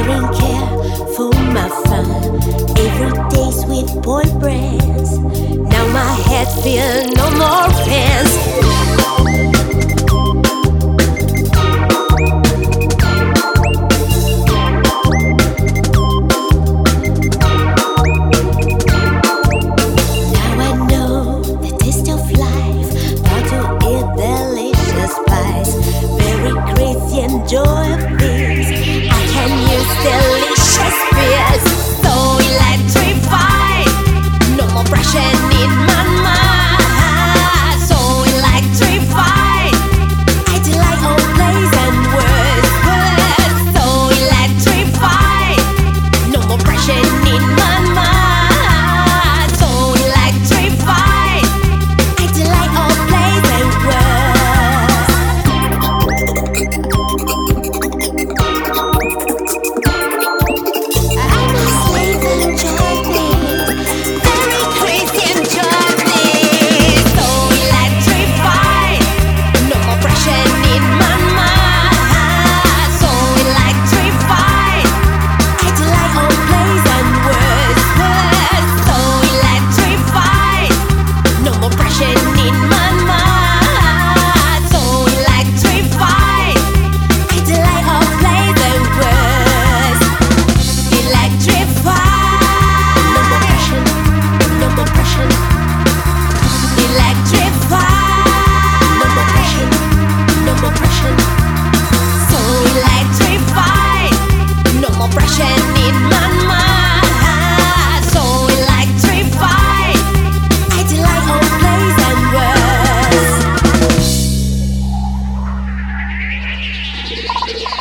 sharing care for my fun. Every day sweet boy brands. Now my head feel no more pants. Joy of things I can use delicious fears. So electrified, no more pressure in my mind. So electrified, I delight all plays and words. So electrified, no more pressure in my mind. So electrified, I delight all plays and words. Yeah.